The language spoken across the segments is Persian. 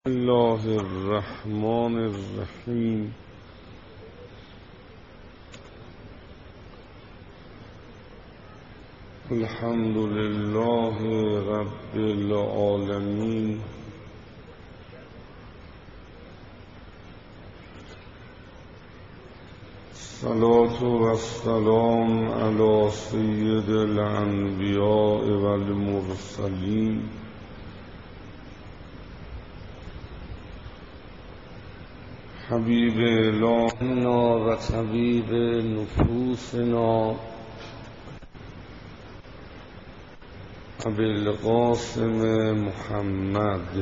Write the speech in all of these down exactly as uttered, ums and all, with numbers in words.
الله الرحمن الرحیم. الحمد لله رب العالمین. الصلاة والسلام علی سید الانبیاء والمرسلین حبیب الهنا و طبیب نفوسنا ابوالقاسم محمد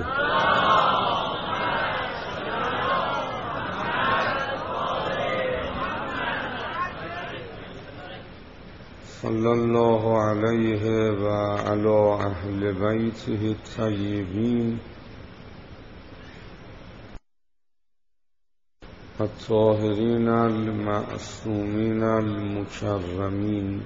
صلی الله علیه و علی اهل بیته الطیبین الطاهرین المعصومین المکرمین.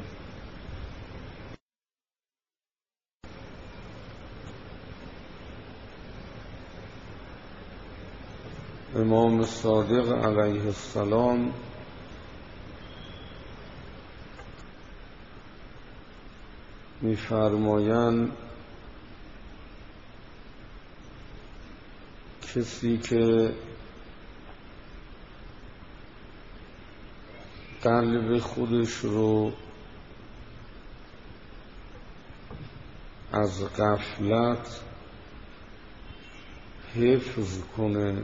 امام صادق علیه السلام می‌فرمایند کسی که قلب خودش رو از غفلت حفظ کنه،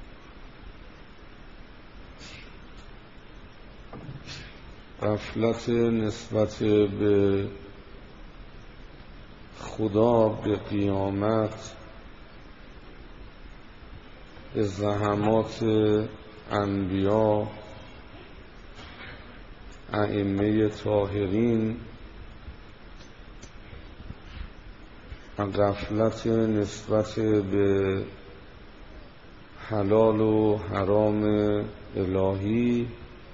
غفلت نسبت به خدا، به قیامت، به زحمات انبیا، ائمه طاهرین، غفلت نسبت به حلال و حرام الهی،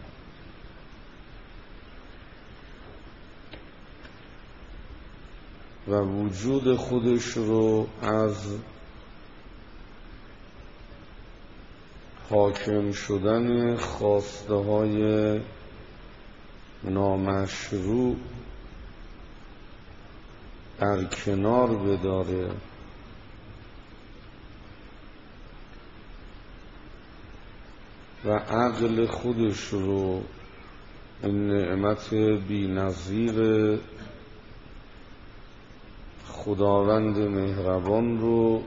و وجود خودش رو از حاکم شدن خواسته های نامشروع در کنار بداره و عقل خودش رو، این نعمت بی‌نظیر خداوند مهربان رو،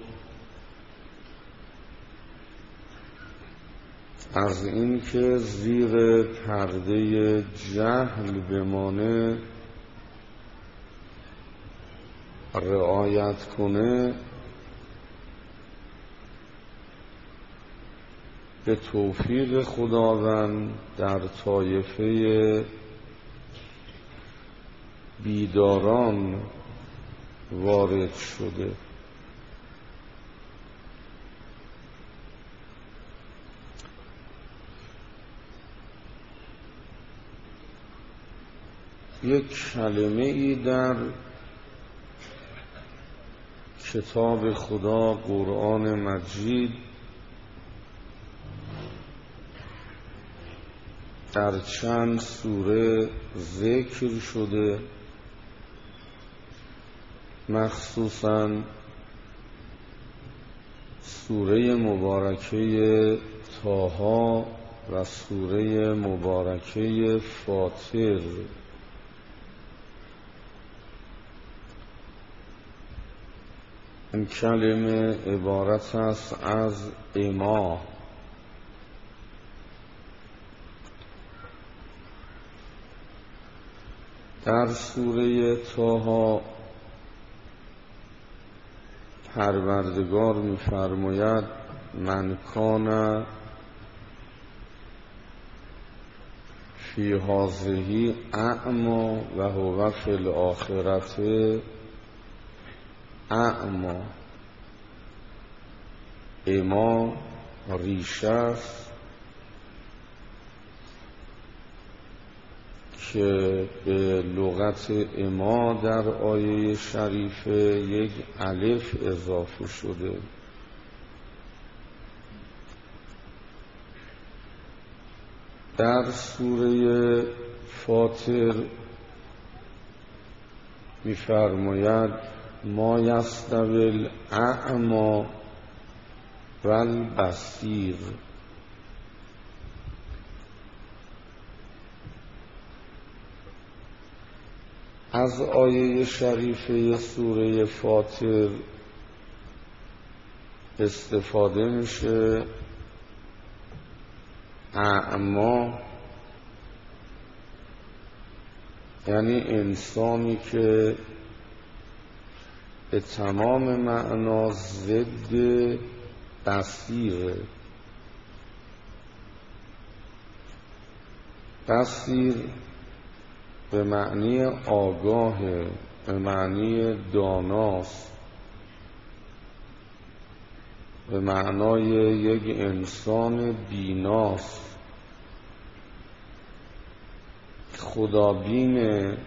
از این که زیر پرده جهل بمانه رعایت کنه، به توفیق خداوند در طایفه بیداران وارد شده. یک کلمه ای در کتاب خدا، قرآن مجید، در چند سوره ذکر شده، مخصوصاً سوره مبارکه طه و سوره مبارکه فاطر. این کلمه عبارت است از اما. در سوره طه پروردگار می‌فرماید من کان فی هذه اعمی و هو فی الاخرة اعمی. اما ریشه است که به لغت اما در آیه شریفه یک الف اضافه شده در سوره فاطر می‌فرماید ما یستوی الاعمی و البصیر. از آیه شریفه سوره فاطر استفاده میشه اعما یعنی انسانی که به تمام معنا ضد بصیره. بصیر به معنی آگاه، به معنی داناست، به معنای یک انسان بیناست، خدابینه،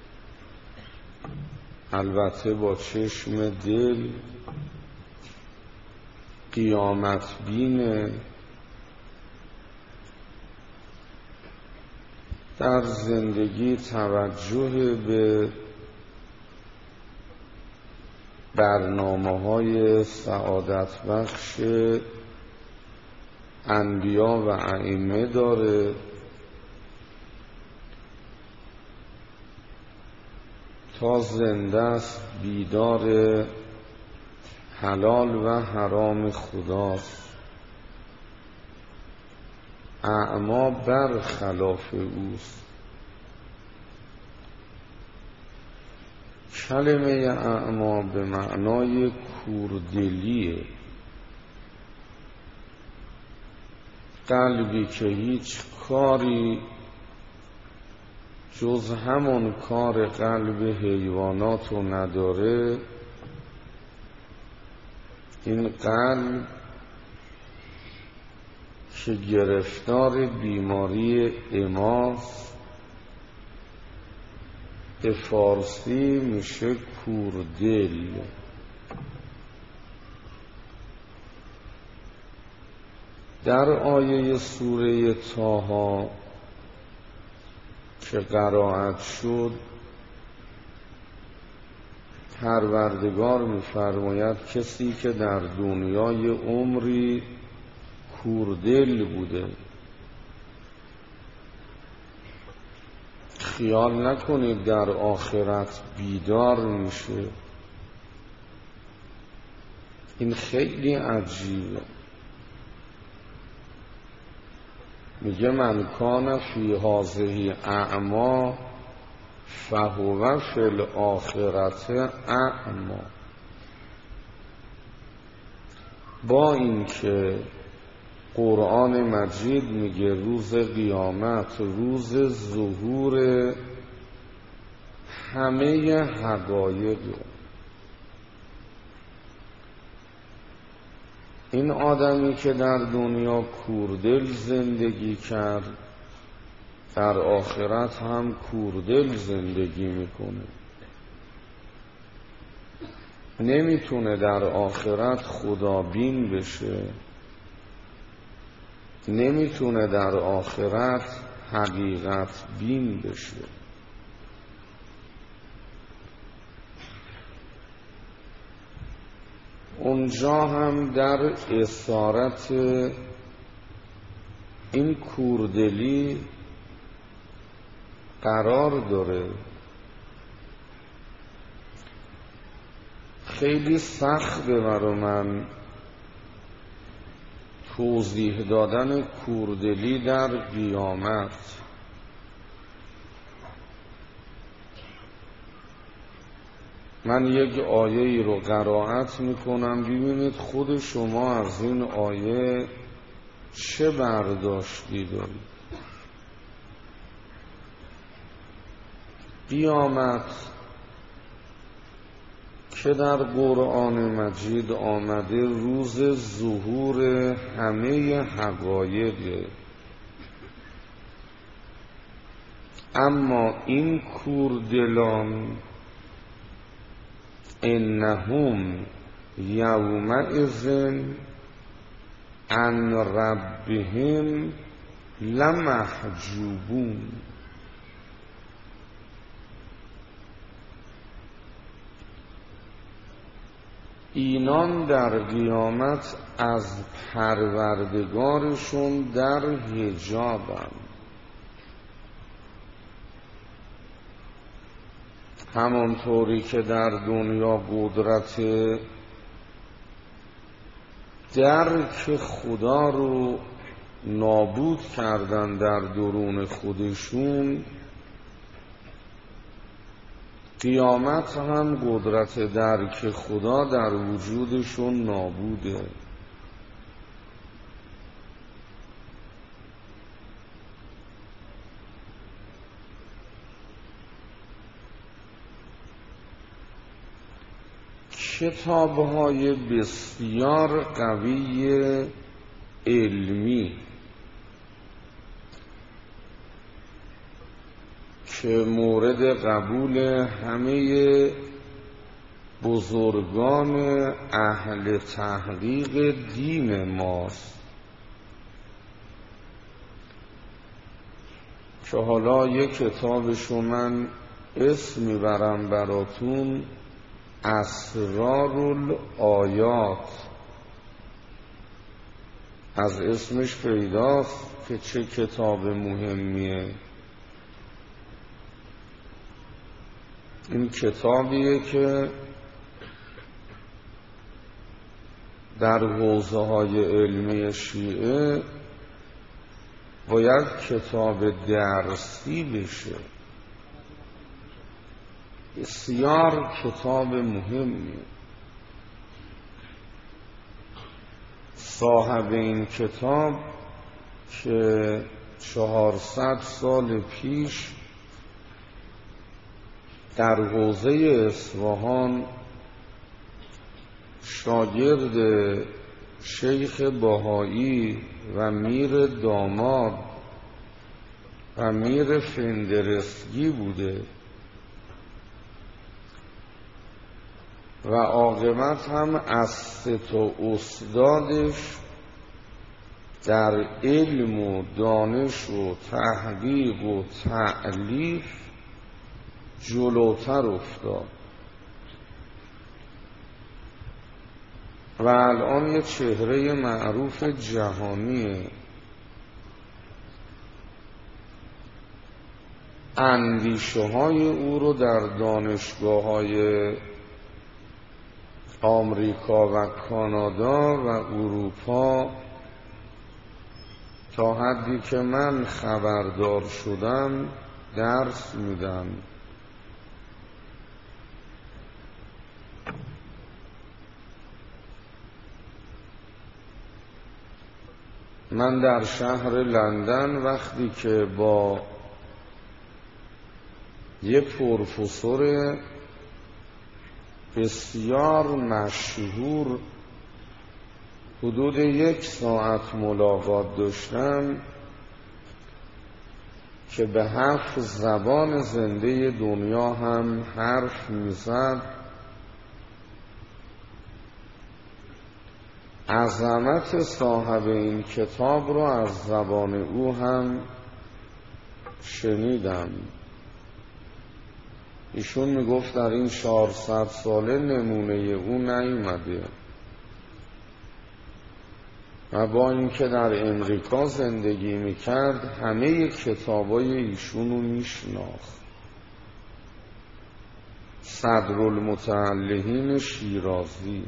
البته با چشم دل، قیامت بینه، در زندگی توجه به برنامه‌های سعادت بخش انبیا و ائمه داره، تا زنده است بیدار حلال و حرام خداست. اعما بر خلاف اوست. کلمه اعما به معنای کوردلیه، قلبی که هیچ کاری جز همون کار قلب حیوانات رو نداره. این قلب که گرفتار بیماری اماست، به فارسی میشه کوردل. در آیه سوره طه که قرائت شد، پروردگار می‌فرماید کسی که در دنیای عمری کوردل بوده، خیال نکنید در آخرت بیدار میشه. این خیلی عجیبه. میگه من کان فی هذه اعما فهو فی الاخرة اعما. با اینکه قرآن مجید میگه روز قیامت روز ظهور همه حقایق، این آدمی که در دنیا کوردل زندگی کرد در آخرت هم کوردل زندگی میکنه. نمیتونه در آخرت خدابین بشه، نمیتونه در آخرت حقیقت بین بشه. اونجا هم در اسارت این کوردلی قرار داره. خیلی سخته برای من توضیح دادن کوردلی در قیامت. من یک آیه ای رو قرائت میکنم، ببینید خود شما از این آیه چه برداشتی دارید. قیامت که در قرآن مجید آمده روز ظهور همه حقایق، اما این کوردلان انهم یومئذ عن ربهم لمحجوبون. اینان در قیامت از پروردگارشون در حجابند. همانطوری که در دنیا قدرت درک خدا رو نابود کردن در درون خودشون، قیامت هم قدرت درک خدا در وجودشون نابوده. کتاب‌های بسیار قوی علمی که مورد قبول همه بزرگان اهل تحقیق دین ماست، که حالا یک کتابشو من اسم میبرم براتون، اسرار الآیات. از اسمش پیداست که چه کتاب مهمیه. این کتابیه که در حوزه های علمی شیعه باید کتاب درسی بشه. بسیار کتاب مهمیه. صاحب این کتاب که چهارصد سال پیش در حوزه اصفهان شاگرد شیخ بهایی و میر داماد و میر فندرسگی بوده و عاقبت هم از سه تا استادش در علم و دانش و تحقیق و تألیف جلوتر افتاد و الان یه چهره معروف جهانیه. اندیشه های او رو در دانشگاه های آمریکا و کانادا و اروپا تا حدی که من خبردار شدم درس میدم. من در شهر لندن وقتی که با یه پروفسور بسیار مشهور حدود یک ساعت ملاقات داشتم که به هفت زبان زنده دنیا هم حرف میزد، عظمت صاحب این کتاب رو از زبان او هم شنیدم. ایشون میگفت در این چهارصد ساله نمونه او نیومده و با اینکه در امریکا زندگی میکرد همه کتابای ایشونو میشناخت. صدرالمتعلقین شیرازی.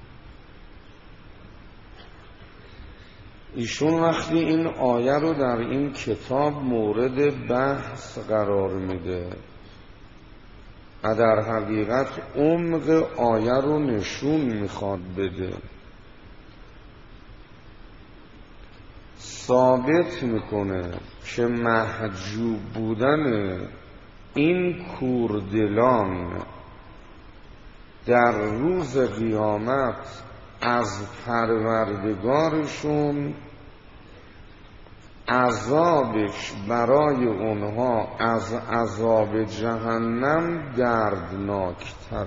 ایشون وقتی این آیه رو در این کتاب مورد بحث قرار میده و در حقیقت عمق آیه رو نشون میخواد بده، ثابت میکنه که محجوب بودن این کوردلان در روز قیامت از پروردگارشون عذابش برای اونها از عذاب جهنم دردناکتر.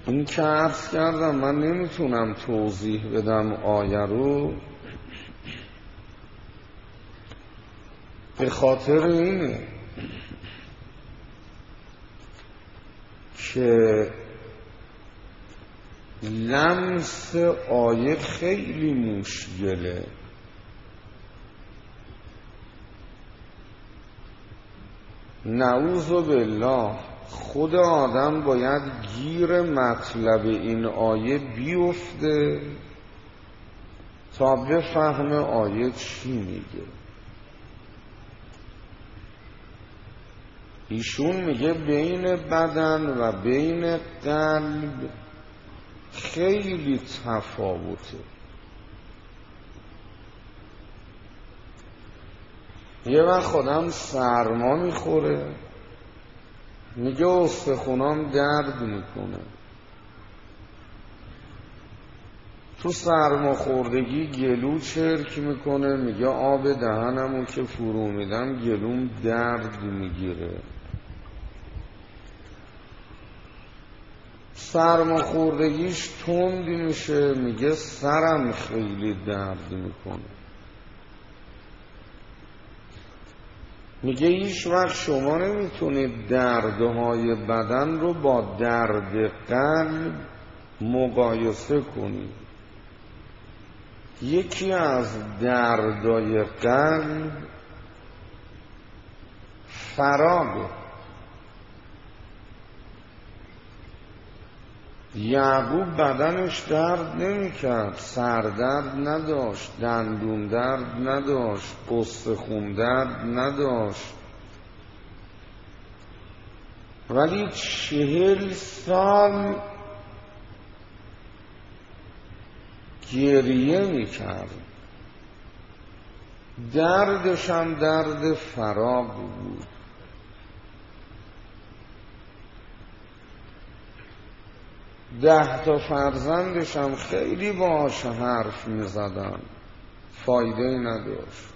این که عرض کردم من نمیتونم توضیح بدم آیه رو، به خاطر اینه که لمس آیه خیلی مشکله. نعوذ بالله خود آدم باید گیر مطلب این آیه بیفته تا بفهم آیه چی میگه. ایشون میگه بین بدن و بین قلب خیلی تفاوته. یه وقت خودم سرما میخوره میگه استخونام درد میکنه. تو سرماخوردگی گلو چرک میکنه میگه آب دهنمو که فرو میدم گلوم درد میگیره. سرماخوردگیش تند میشه میگه سرم خیلی درد میکنه. میگه هیچ وقت شما نمیتونید دردهای بدن رو با درد قلب مقایسه کنید. یکی از دردهای قلب فراغه. یعقوب بدنش درد نمیکرد، سردرد نداشت، دندون درد نداشت، استخون درد نداشت، ولی چهل سال گریه میکرد. دردش هم درد فراق بود. ده تا فرزندش هم خیلی باهاش حرف می زدن، فایده نداشت.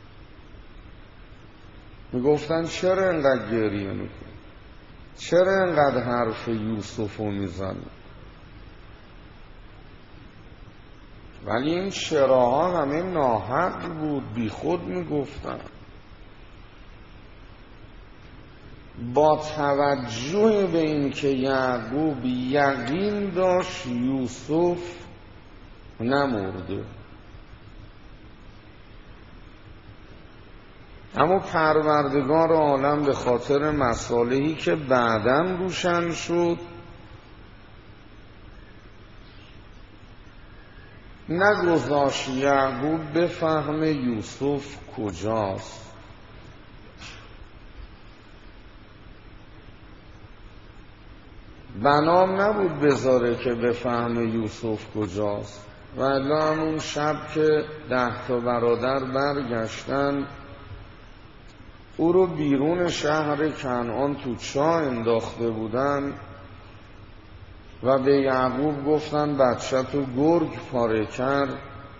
می گفتن چرا اینقدر گریه میکنی؟ چرا اینقدر حرف یوسفو می زنی؟ ولی این چراها همه ناحق بود، بی خود می گفتن. با توجه به این که یعقوب یقین داشت یوسف نمرده، اما پروردگار عالم به خاطر مصالحی که بعداً روشن شد نگذاشت یعقوب بفهمه یوسف کجاست. بنام نبود بذاره که بفهمه یوسف کجاست. و الا همون شب که ده تا برادر برگشتن او رو بیرون شهر کنعان تو چاه انداخته بودن و به یعقوب گفتن بچه تو گرگ پاره کرد.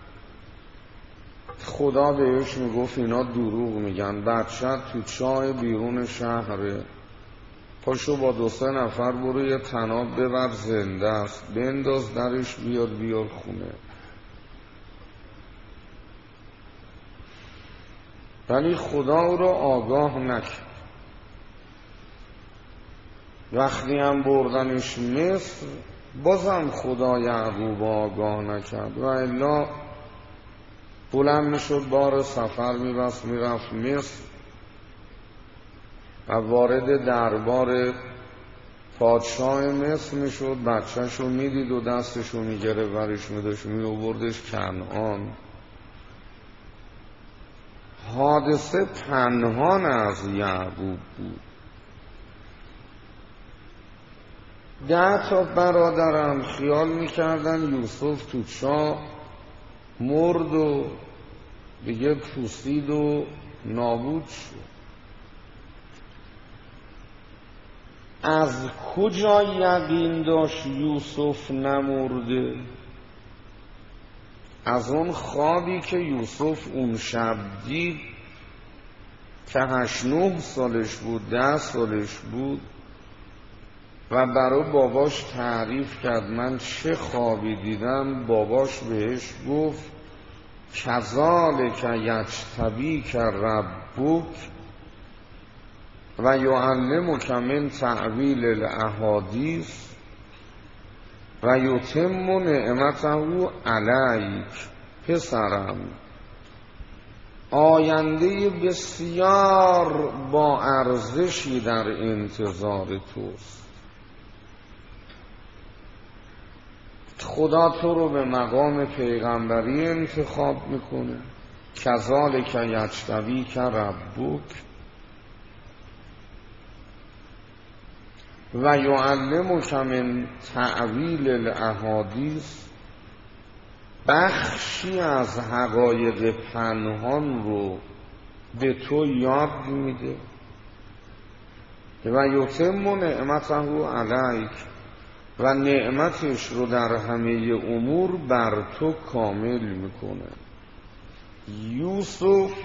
خدا بهش میگفت اینا دروغ میگن، بچه تو چاه بیرون شهره، پاشو با دو سه نفر برو یه طناب ببر زنده است، بنداز درش بیار بیار خونه. ولی خدا او رو آگاه نکرد. وقتی هم بردنش مصر بازم خدا یعقوب آگاه نکرد و الا بلند میشد بار سفر میبست میرفت مصر و وارد دربار پادشاه مصر میشد. بچهش رو میدید و دستش رو میگره ورش میداشت میوبردش کنعان. حادثه پنهان از یعقوب بود. ده تا برادرم خیال میکردن یوسف تو چاه مرد و دیگه پوسید و نابود شد. از کجا یقین داشت یوسف نمرده؟ از اون خوابی که یوسف اون شب دید که هشت نه سالش بود، ده سالش بود، و برای باباش تعریف کرد من چه خوابی دیدم. باباش بهش گفت کذالک یجتبیک ربک و یعلمک من تأویل الاحادیث و یتم نعمته علیک. پسرم آینده بسیار با ارزشی در انتظار توست. خدا تو رو به مقام پیغمبری انتخاب میکنه. کذالک یجتبیک ربک و یعلمک من تأویل الاحادیث، بخشی از حقایق پنهان رو به تو یاد میده. و یتم نعمته علیک، و نعمتش رو در همه امور بر تو کامل میکنه. یوسف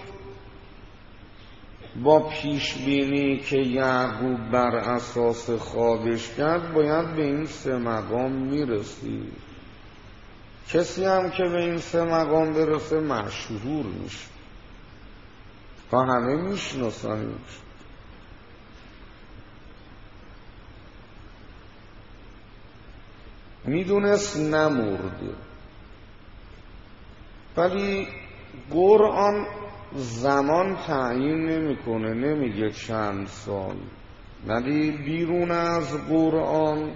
با پیشبینی که یعقوب بر اساس خوابش کرد باید به این سه مقام میرسید. کسی هم که به این سه مقام برسه مشهور میشه و همه میشناسنش. میدونست نمرده، ولی قرآن زمان تعیین نمیکنه، نمیگه چند سال، ولی بیرون از قرآن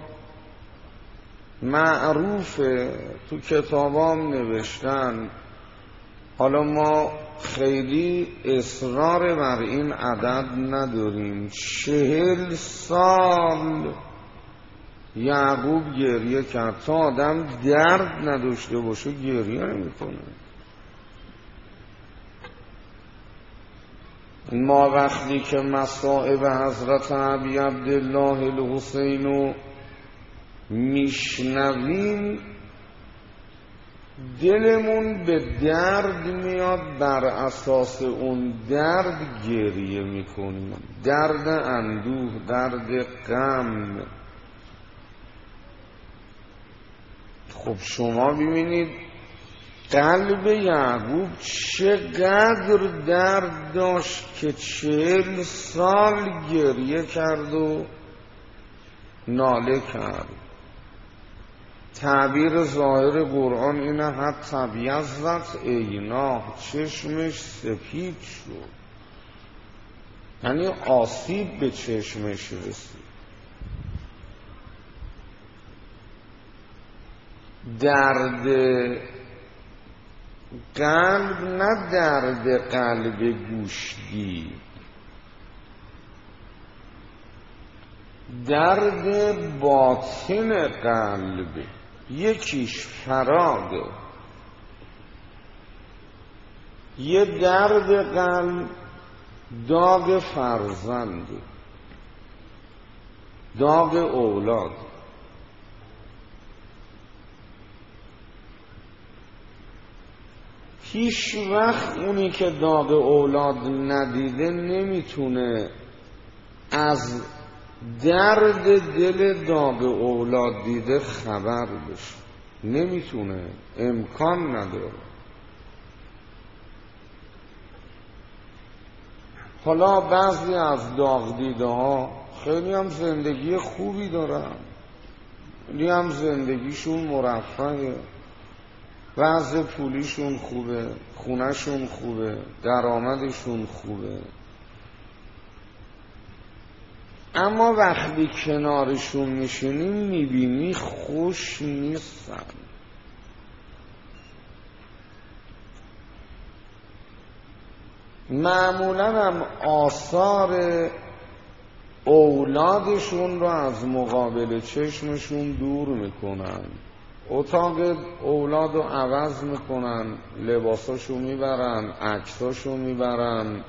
معروفه، تو کتابام نوشتن. حالا ما خیلی اصرار بر این عدد نداریم. چهل سال یعقوب گریه کرد. تا آدم درد نداشته باشه گریه نمیکنه. ما وقتی که مصائب حضرت ابی عبدالله الحسین رو میشنویم دلمون به درد میاد، بر اساس اون درد گریه میکنیم. درد اندوه، درد غم. خب شما ببینید قلب یعقوب چقدر درد داشت که چهل سال گریه کرد و ناله کرد. تعبیر ظاهر قرآن اینه حتی بیضت عیناه، چشمش سفید شد، یعنی آسیب به چشمش رسید. درد قلب نه درد قلب گوشتی، درد باطن قلب. یکیش فراغه، یه درد قلب داغ فرزند، داغ اولاد. هیچ وقت اونی که داغ اولاد ندیده نمیتونه از درد دل داغ اولاد دیده خبر بشه، نمیتونه، امکان نداره. حالا بعضی از داغ دیده ها خیلی هم زندگی خوبی دارن، خیلی هم زندگیشون مرفهه، وضع پولیشون خوبه، خونهشون خوبه، درآمدشون خوبه، اما وقتی کنارشون میشینیم میبینی خوش نیستن. معمولا هم آثار اولادشون رو از مقابل چشمشون دور میکنن، اتاق اولاد رو عوض میکنن، لباساشو میبرن، عکساشو میبرن،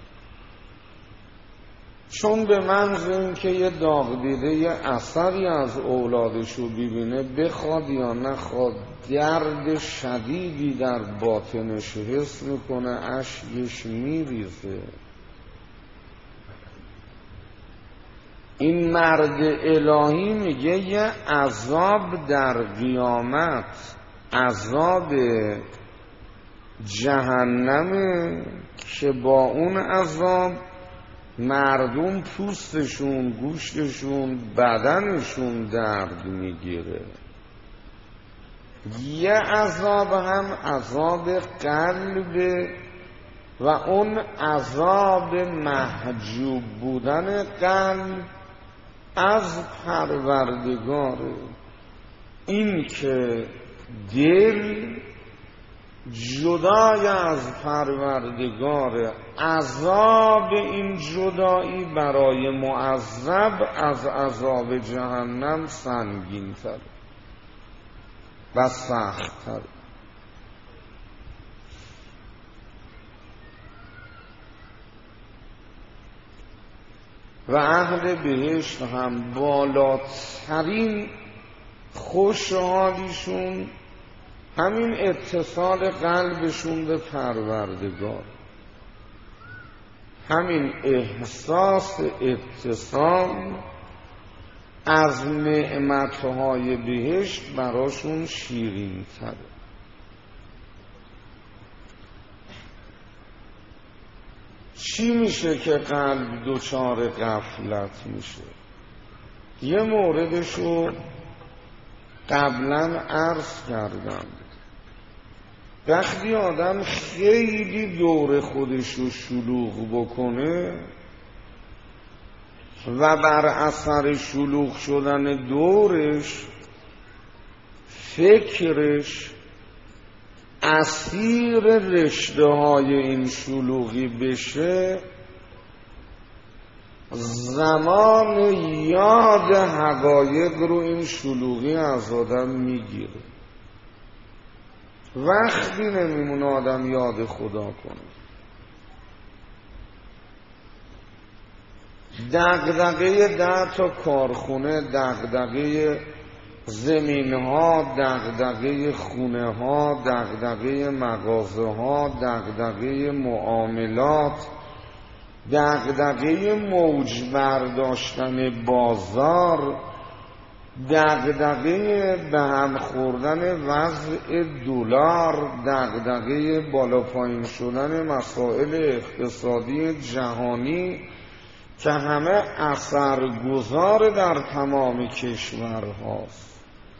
چون به منظور این که یه داغ دیده یه اثری از اولادشو ببینه، بخواد یا نخواد درد شدیدی در باطنش حس میکنه، اشکش میریزه. این مرد الهی میگه یه عذاب در قیامت، عذاب جهنمه که با اون عذاب مردم پوستشون، گوشتشون، بدنشون درد میگیره. یه عذاب هم عذاب قلب و اون عذاب محجوب بودن قلب از پروردگاره. این که دل جدای از پروردگار، عذاب این جدایی برای معذب از عذاب جهنم سنگین تر و سخت تر. و اهل بهشت هم بالاترین خوشحالیشون همین اتصال قلبشون به پروردگار، همین احساس اتصال از نعمتهای بهشت براشون شیرین تره. چی میشه که قلب دچار غفلت میشه؟ یه موردشو قبلا عرض کردم. وقتی آدم خیلی دور خودشو شلوغ بکنه و بر اثر شلوغ شدن دورش فکرش اسیر رشته های این شلوغی بشه، زمان یاد حقایق رو این شلوغی از آدم میگیره. وقتی نمیمونه آدم یاد خدا کنه. دغدغه ده تا کارخونه، دغدغه زمین ها، دغدغه خونه ها، دغدغه مغازه ها، دغدغه معاملات، دغدغه موج برداشتن بازار، دغدغه به هم خوردن وضع دلار، دغدغه بالا پایین شدن مسائل اقتصادی جهانی که همه اثرگذار در تمام کشورهاست.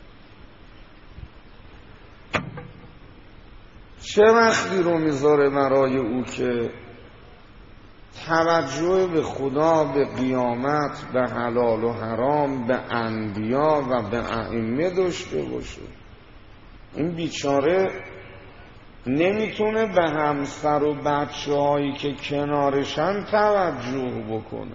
چه وقتی رو میذاره برای او که توجه به خدا، به قیامت، به حلال و حرام، به انبیا و به ائمه داشته باشه؟ این بیچاره نمیتونه به همسر و بچه هایی که کنارشن توجه بکنه.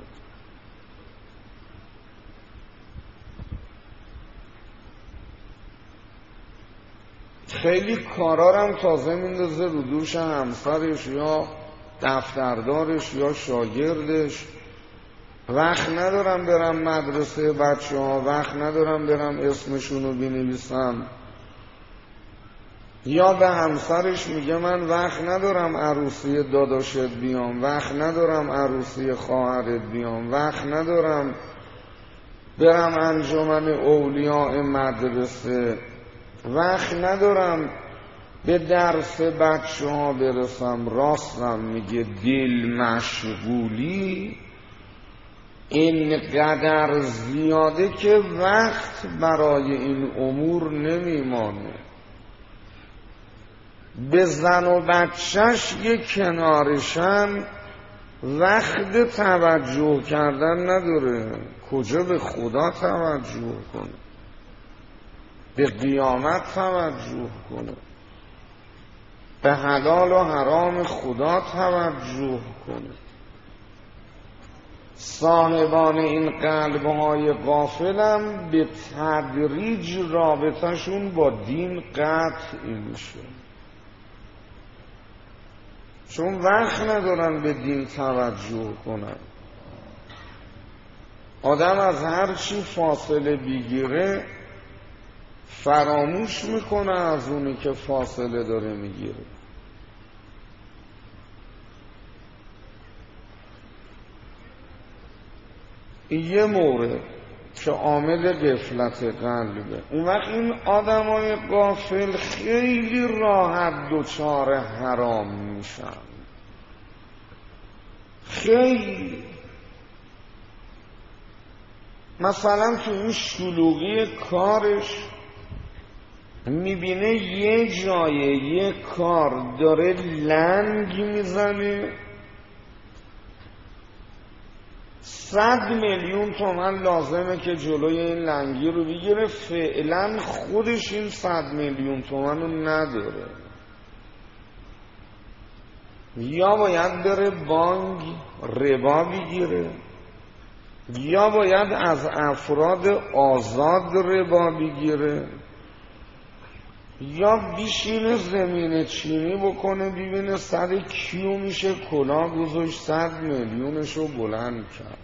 خیلی کارارم تازه میندازه رو دوش همسرش یا دفتردارش یا شاگردش. وقت ندارم برم مدرسه بچه ها، وقت ندارم برم اسمشونو بنویسم. یا به همسرش میگه من وقت ندارم عروسی داداشت بیام، وقت ندارم عروسی خواهرت بیام، وقت ندارم برم انجمن اولیاء مدرسه، وقت ندارم به درس بچه ها برسم. راستم میگه دل مشغولی اینقدر زیاده که وقت برای این امور نمیمانه. به زن و بچهش یک کنارشن وقت توجه کردن نداره. کجا به خدا توجه کنه؟ به قیامت توجه کنه؟ به حلال و حرام خدا توجه کنه؟ صاحبان این قلب‌های غافلم به تدریج رابطه‌شون با دین قطع میشه، چون وقت ندارن به دین توجه کنن. آدم از هر چی فاصله بگیره فراموش میکنه از اونی که فاصله داره میگیره. یه مورد که عامل غفلت قلبه. اون وقت این آدمای غافل خیلی راحت دچار حرام میشن، خیلی. مثلا تو این شلوغی کارش میبینه یه جایه یه کار داره لنگ میزنه، صد میلیون تومن لازمه که جلوی این لنگی رو بگیره، فعلا خودش این صد میلیون تومن رو نداره، یا باید بره بانک ربا بگیره، یا باید از افراد آزاد ربا بگیره، یا بیشینه زمین چینی بکنه ببینه سر کیو میشه کلاه گذاشت صد میلیونش رو بلند کرد.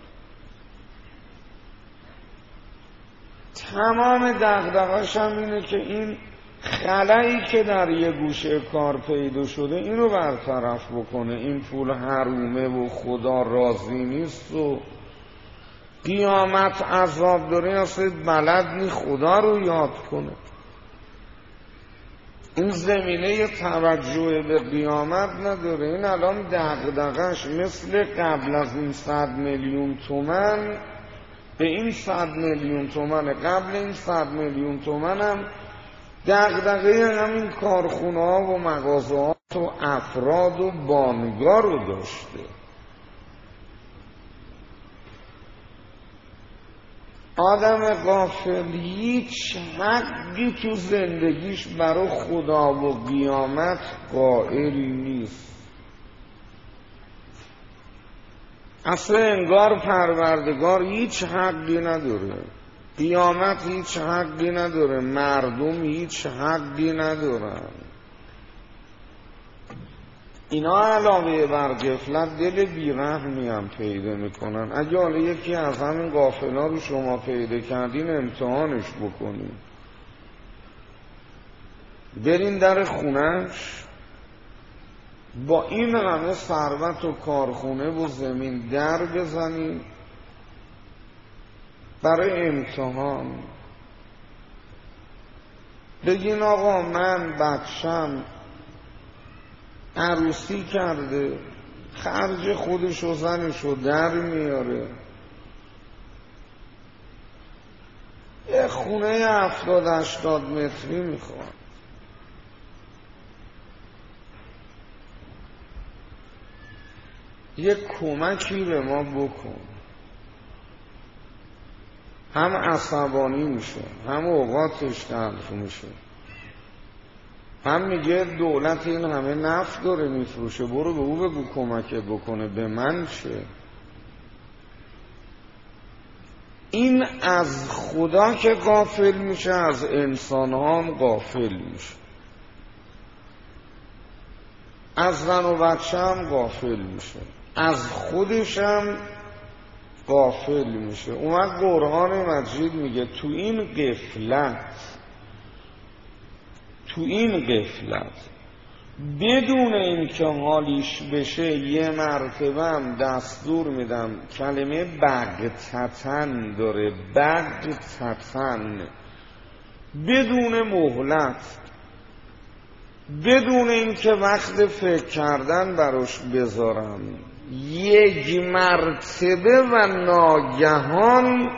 تمام دغدغه‌ش هم اینه که این خلایی که در یه گوشه کار پیدا شده اینو برطرف بکنه، این پول حرومه و خدا راضی نیست و قیامت عذاب داره، اصلا بلد نی خدا رو یاد کنه. این زمینه توجه به قیامت نداره. این الان دغدغه‌اش مثل قبل از این صد میلیون تومن به این صد میلیون تومن، قبل این صد میلیون تومن هم دغدغه همین کارخونه ها و مغازه‌ها و افراد و بانگا رو داشته. آدم غافل هیچ حقی تو زندگیش برای خدا و قیامت قائل نیست. اصلا انگار پروردگار هیچ حقی نداره، قیامت هیچ حقی نداره، مردم هیچ حقی ندارن. اینا علاوه بر غفلت دل بیرحمی هم پیدا میکنن. اگه حالا یکی از همین غافلا رو شما پیدا کردین امتحانش بکنین، برین در خونش با این همه ثروت و کارخونه و زمین در بزنین برای امتحان. بگین آقا من بچم عروسی کرده، خرج خودش و زنش رو در میاره، یه خونه هفتاد هشتاد متری میخواد، یه کمکی به ما بکن. هم عصبانی میشه، هم اوقاتش تلخ میشه، هم میگه دولت این همه نفت داره میفروشه، برو به او بگو کمک بکنه، به من چه؟ این از خدا که غافل میشه، از انسان هم غافل میشه، از زن و بچه هم غافل میشه، از خودش هم غافل میشه. اون وقت قرآن مجید میگه تو این غفلت تو این غفلت بدون این که حالیش بشه یه مرتبه هم دستور میدم، کلمه بغتتن داره، بغتتن، بدون مهلت، بدون این که وقت فکر کردن براش بذارم، یک مرتبه و ناگهان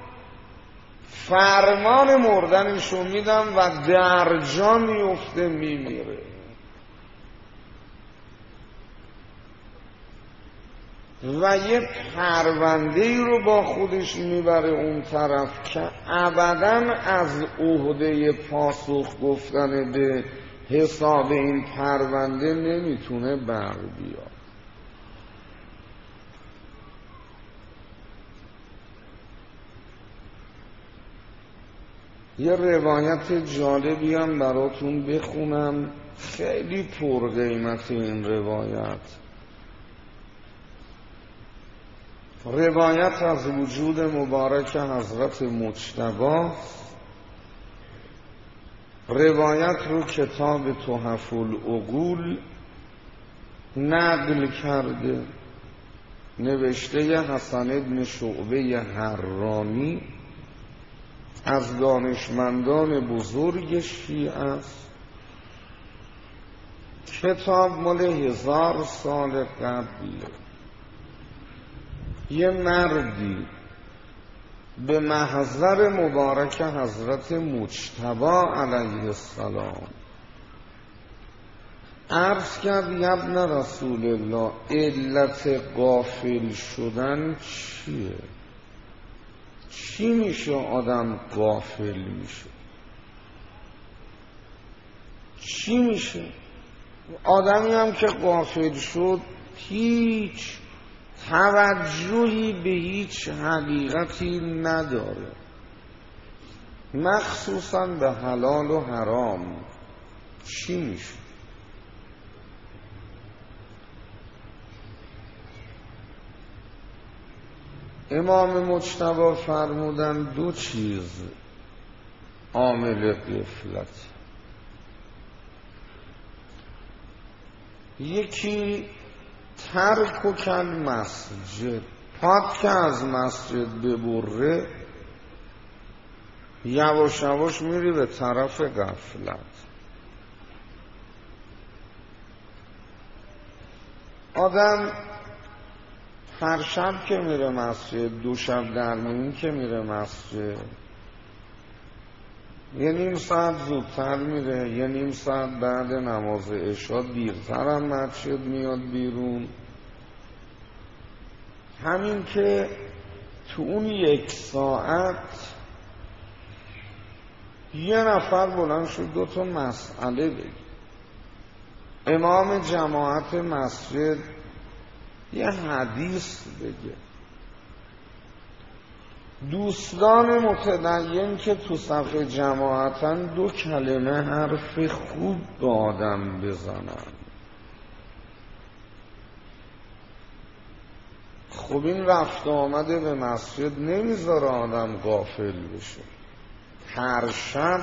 فرمان مردنشو میدم و در جا میفته میمیره. و یه پرونده ای رو با خودش میبره اون طرف که ابداً از عهده پاسخ گفتن به حساب این پرونده نمیتونه بر بیاد. یه روایت جالبی هم براتون بخونم، خیلی پر قیمت این روایت. روایت از وجود مبارک حضرت مجتبی، روایت رو کتاب تحف العقول نقل کرده. نوشته حسن ابن شعبه حرانی از دانشمندان بزرگ شیعه است. کتاب مال هزار سال قبل. یه مردی به محضر مبارک حضرت مجتبی علیه السلام عرض کرد ابن رسول الله علت غافل شدن چیه؟ چی میشه آدم غافل میشه؟ چی میشه؟ آدمی هم که غافل شد هیچ توجهی به هیچ حقیقتی نداره، مخصوصا به حلال و حرام. چی میشه؟ امام مجتبی فرمودن دو چیز عامل غفلت. یکی ترک و کن مسجد، پات که از مسجد ببره یواش یواش میری به طرف غفلت. آدم هر شب که میره مسجد، دو شب در میون که میره مسجد، یه نیم ساعت زودتر میره، یه نیم ساعت بعد نماز عشا دیرتر هم مسجد میاد بیرون. همین که تو اون یک ساعت یه نفر بلند شد دو تا مسئله بگه. امام جماعت مسجد یه حدیث بگه. دوستان متدین که تو صف جماعتن دو کلمه حرف خوب به آدم بزنن. خب این رفت آمده به مسجد نمیذاره آدم غافل بشه. هر شب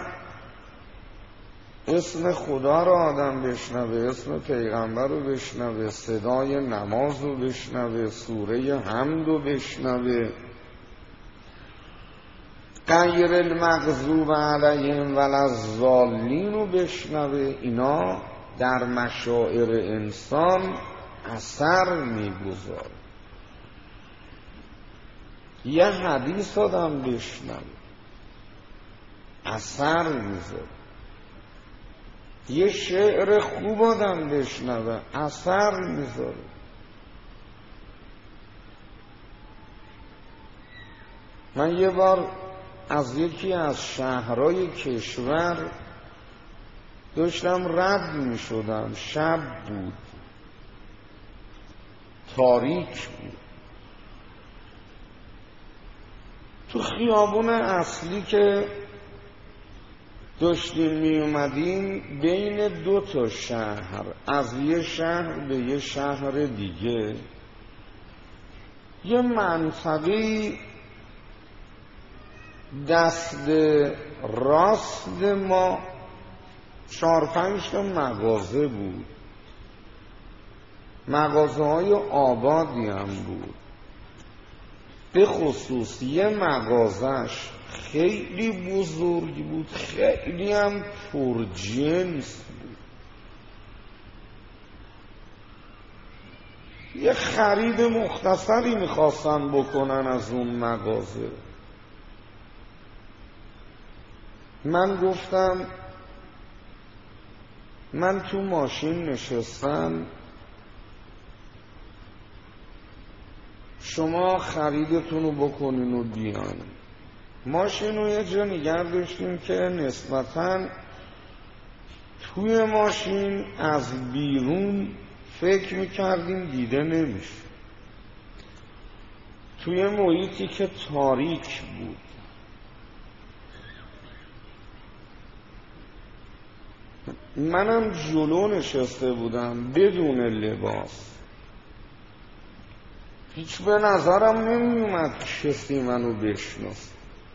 اسم خدا رو آدم بشنوه، اسم پیغمبر رو بشنوه، صدای نماز رو بشنوه، سوره حمد رو بشنوه، غیر المغضوب علیهم والضالین رو بشنوه. اینا در مشاعر انسان اثر میگذاره. یه حدیث آدم بشنوه اثر میذاره. یه شعر خوب آدم بشنوه اثر میذاره. من یه بار از یکی از شهرهای کشور داشتم رد می شدم، شب بود، تاریک بود. تو خیابون اصلی که داشتیم می اومدیم بین دو تا شهر، از یه شهر به یه شهر دیگه، یه منطقه دست راست ما چهار پنج تا مغازه بود، مغازه های آبادی هم بود. به خصوص یه مغازش خیلی بزرگ بود، خیلی هم پرجنس بود. یه خرید مختصری میخواستن بکنن از اون مغازه. من گفتم من تو ماشین نشستم، شما خریدتون رو بکنین و بیان. ماشین رو یه جا نگه داشتیم که نسبتاً توی ماشین از بیرون فکر میکردیم دیده نمیشه، توی محیطی که تاریک بود. منم جلو نشسته بودم بدون لباس، هیچ به نظرم نمی اومد کسی منو بشناسه.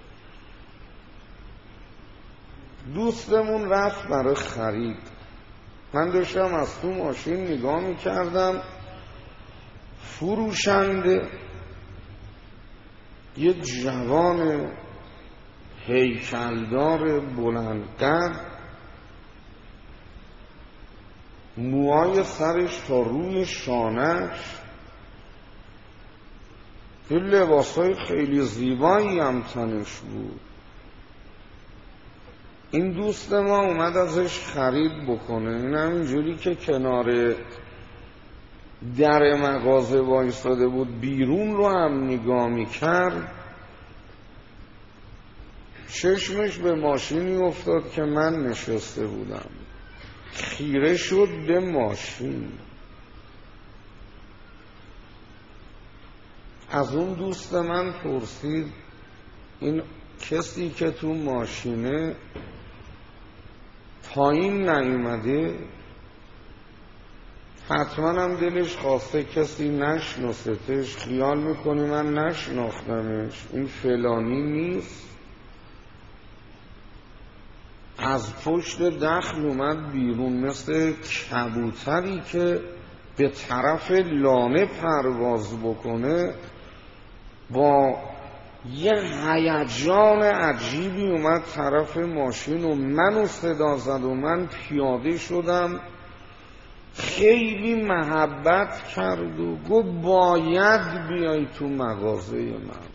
دوستمون رفت برای خرید، من داشتم از تو ماشین نگاه میکردم، فروشنده یک جوان هیکلدار بلندقد، موهای سرش تا روی شانه‌اش، یه لباسای خیلی زیبایی هم تنش بود. این دوست ما اومد ازش خرید بکنه. این همینجوری که کنار در مغازه وایستاده بود بیرون رو هم نگاه میکرد، چشمش به ماشینی افتاد که من نشسته بودم. خیره شد به ماشین. از اون دوست من پرسید این کسی که تو ماشینه پایین نیومده؟ حتما هم دلش خواسته کسی نشناستش، خیال میکنی من نشناختمش، این فلانی نیست. از پشت دخل اومد بیرون مثل کبوتری که به طرف لانه پرواز بکنه، با یه هیجان عجیبی اومد طرف ماشین و منو صدا زد و من پیاده شدم. خیلی محبت کرد و گفت باید بیای تو مغازه من.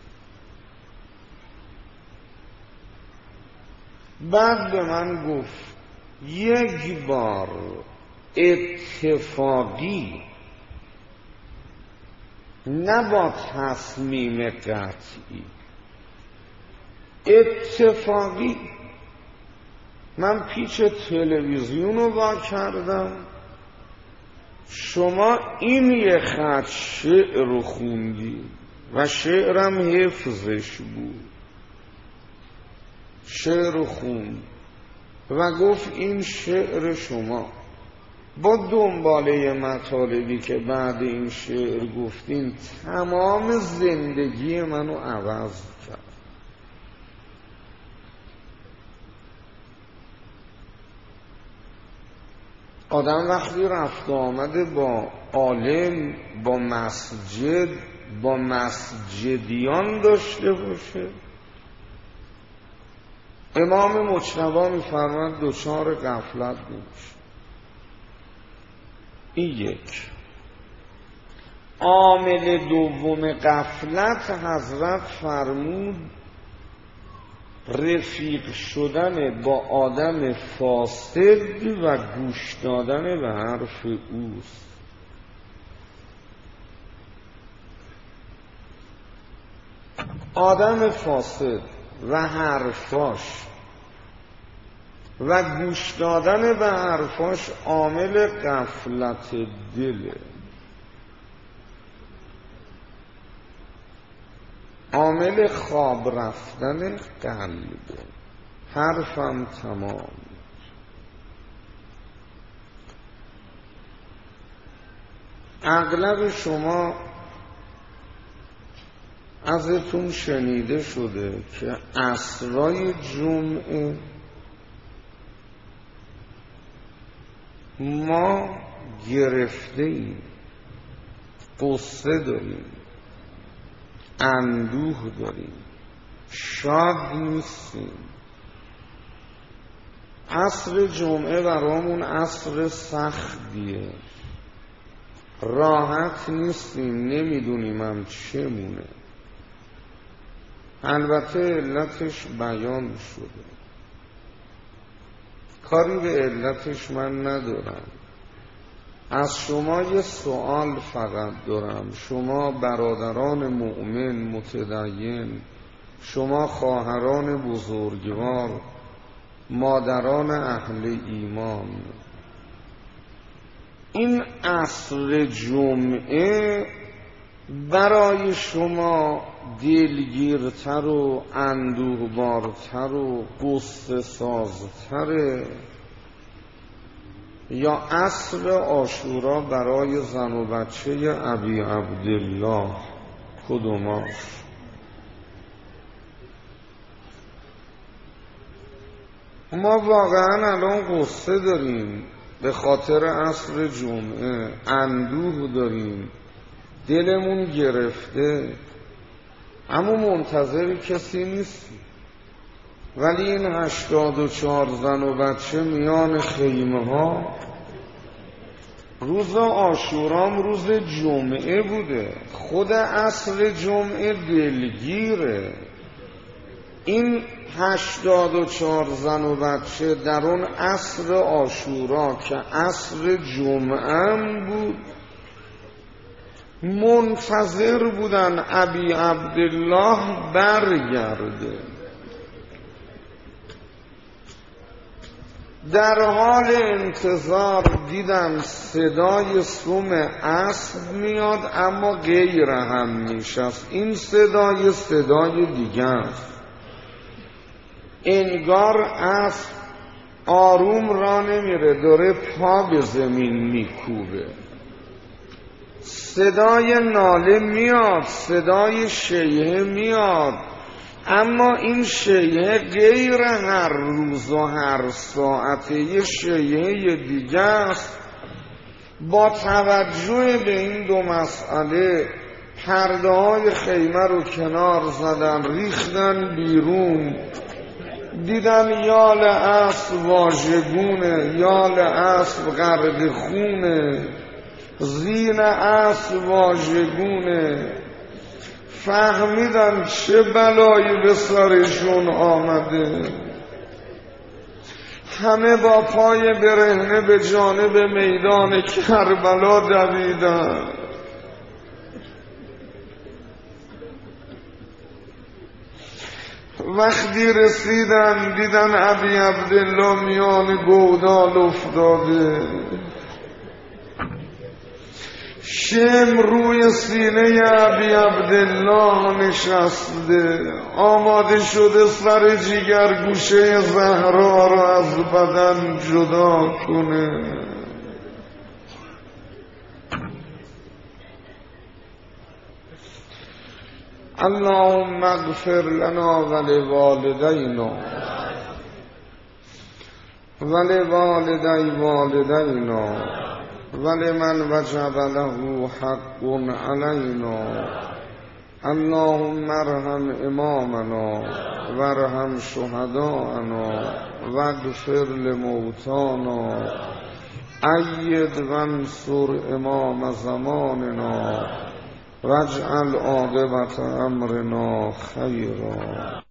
بعد به من گفت یک بار اتفاقی، نه با تصمیم قطعی، اتفاقی من پیچ تلویزیون رو وا کردم، شما این یه خط شعر رو خوندی و شعرم حفظش بود. شعر رو خوند و گفت این شعر شما. با دنباله مطالبی که بعد این شعر گفتین تمام زندگی منو عوض کرد. آدم وقتی رفت آمده با عالم، با مسجد، با مسجدیان داشته باشه، امام مجتبی می‌فرماید دچار غفلت نمیشه. این یک. عامل دوم غفلت حضرت فرمود رفیق شدن با آدم فاسد و گوش دادن به حرف اوست. آدم فاسد و حرفاش و گوش دادن به حرفاش عامل غفلت دله، عامل خواب رفتن قلبه. حرفم تمام. اغلب شما ازتون شنیده شده که عصرای جمعه ما گرفته ایم، قصه داریم، اندوه داریم، شاد نیستیم. عصر جمعه برامون عصر سختیه، راحت نیستیم، نمیدونیم هم چه مونه. البته علتش بیان شده، کاری به علتش من ندارم. از شما یه سوال فقط دارم، شما برادران مؤمن متدین، شما خواهران بزرگوار، مادران اهل ایمان، این عصر جمعه برای شما دلگیرتر و اندوهبارتر و قصه سازتره یا عصر عاشورا برای زن و بچه ابی عبدالله؟ کدوماش؟ ما واقعا الان قصه داریم به خاطر عصر جمعه، اندوه داریم دلمون گرفته، اما منتظر کسی نیست. ولی این هشتاد و چهار زن و بچه میان خیمه ها، روز عاشورام روز جمعه بوده، خود عصر جمعه دلگیره. این هشتاد و چهار زن و بچه در اون عصر عاشورا که عصر جمعه بود منتظر بودن ابی عبدالله برگرده. در حال انتظار دیدم صدای سوم اسب میاد اما غیر هم میشست. این صدای صدای دیگه است، انگار اسب آروم را نمیره، داره پا به زمین میکوبه. صدای ناله میاد، صدای شیهه میاد، اما این شیهه غیر هر روز و هر ساعت، یه شیهه دیگه است. با توجه به این دو مسئله پرده های خیمه رو کنار زدن، ریختن بیرون، دیدن یال اسب واژگونه، یال اسب غرق خونه، زین اسب واژگونه. فهمیدن چه بلایی به سرشون آمده. همه با پای برهنه به جانب میدان کربلا دویدن. وقتی رسیدن دیدن ابی عبدالله میان گودال افتاده، شم روی سینه ابی عبدالله نشسته، آماده شده سر جیگر گوشه زهرا را از بدن جدا کنه. اللهم اغفر لنا ولوالدینا ولوالدی والدینا ولمن وجب له حق علینا. اللهم ارحم امامنا وارحم شهداءنا واغفر لموتانا اید وانصر امام زماننا واجعل عاقبت امرنا خیرا.